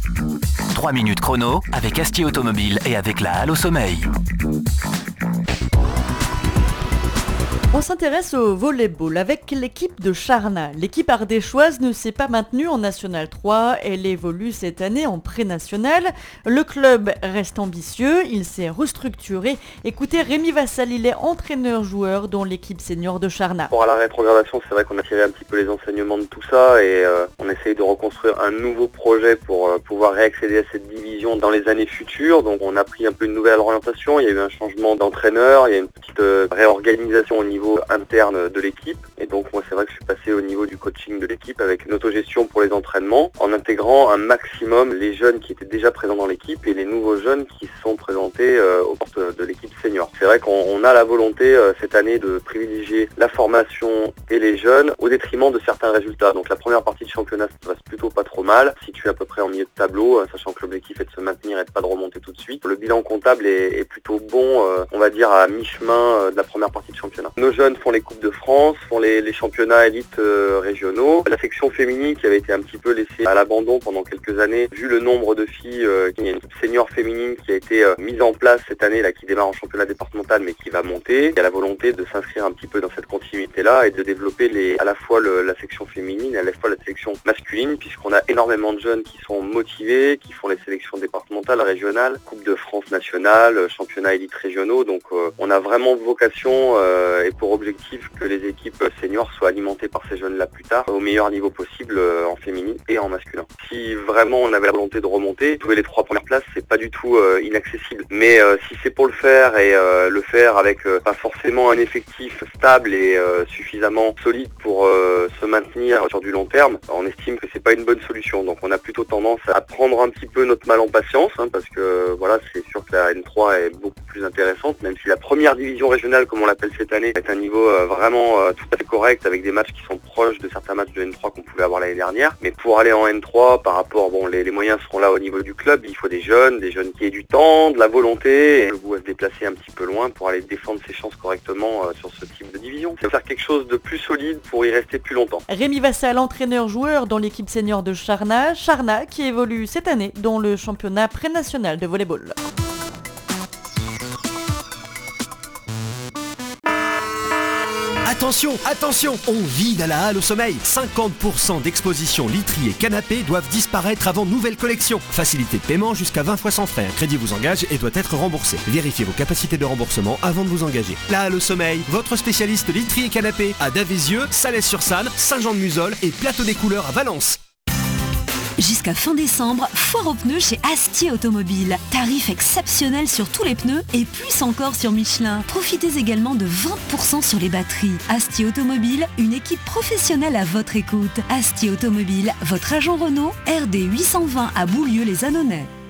3 minutes chrono avec Asti Automobile et avec la Halle au Sommeil. On s'intéresse au volleyball avec l'équipe de Charnat. L'équipe ardéchoise ne s'est pas maintenue en National 3, elle évolue cette année en pré-national. Le club reste ambitieux, il s'est restructuré. Écoutez Rémi Vassal, il est entraîneur-joueur dans l'équipe senior de Charnat. Pour la rétrogradation, c'est vrai qu'on a tiré un petit peu les enseignements de tout ça et on essaye de reconstruire un nouveau projet pour pouvoir réaccéder à cette division dans les années futures. Donc on a pris un peu une nouvelle orientation, il y a eu un changement d'entraîneur, il y a une petite réorganisation au niveau interne de l'équipe et donc moi c'est vrai que je suis passé au niveau du coaching de l'équipe avec une autogestion pour les entraînements en intégrant un maximum les jeunes qui étaient déjà présents dans l'équipe et les nouveaux jeunes qui se sont présentés aux portes de l'équipe senior. C'est vrai qu'on a la volonté cette année de privilégier la formation et les jeunes au détriment de certains résultats. Donc la première partie de championnat se passe plutôt pas trop mal, situé à peu près en milieu de tableau, sachant que l'objectif est de se maintenir et de pas de remonter tout de suite. Le bilan comptable est plutôt bon, on va dire à mi-chemin de la première partie de championnat. Nos jeunes font les Coupes de France, font les championnats élites régionaux. La section féminine qui avait été un petit peu laissée à l'abandon pendant quelques années, vu le nombre de filles, il y a une senior féminine qui a été mise en place cette année, là, qui démarre en championnat départemental mais qui va monter. Il y a la volonté de s'inscrire un petit peu dans cette continuité-là et de développer à la fois la section féminine et à la fois la sélection masculine, puisqu'on a énormément de jeunes qui sont motivés, qui font les sélections départementales, régionales, Coupe de France nationale, championnats élites régionaux. Donc on a vraiment vocation et pour objectif que les équipes seniors soient alimentées par ces jeunes-là plus tard au meilleur niveau possible en féminine et en masculin. Si vraiment on avait la volonté de remonter, trouver les 3 premières places, c'est pas du tout inaccessible. Mais si c'est pour le faire et le faire avec pas forcément un effectif stable et suffisamment solide pour se maintenir sur du long terme, on estime que c'est pas une bonne solution. Donc on a plutôt tendance à prendre un petit peu notre mal en patience, parce que voilà, c'est sûr que la N3 est beaucoup plus intéressante, même si la première division régionale, comme on l'appelle cette année, est un niveau vraiment tout à fait correct avec des matchs qui sont proches de certains matchs de N3 qu'on pouvait avoir l'année dernière. Mais pour aller en N3, par rapport, les moyens seront là au niveau du club, il faut des jeunes qui aient du temps, de la volonté, et le goût à se déplacer un petit peu loin pour aller défendre ses chances correctement sur ce type de division. C'est faire quelque chose de plus solide pour y rester plus longtemps. Rémi Vassal, entraîneur-joueur dans l'équipe senior de Charnat. Charnat qui évolue cette année dans le championnat pré-national de volleyball. Attention, on vide à la Halle au Sommeil. 50% d'exposition literie et canapé doivent disparaître avant nouvelle collection. Facilité de paiement jusqu'à 20 fois sans frais. Un crédit vous engage et doit être remboursé. Vérifiez vos capacités de remboursement avant de vous engager. La Halle au Sommeil, votre spécialiste literie et canapé à Davézieux, Salès-sur-Sanne, Saint-Jean-de-Muzols et Plateau des Couleurs à Valence. Jusqu'à fin décembre, foire aux pneus chez Asti Automobile. Tarifs exceptionnels sur tous les pneus et plus encore sur Michelin. Profitez également de 20% sur les batteries. Asti Automobile, une équipe professionnelle à votre écoute. Asti Automobile, votre agent Renault, RD 820 à Boulieu-les-Annonais.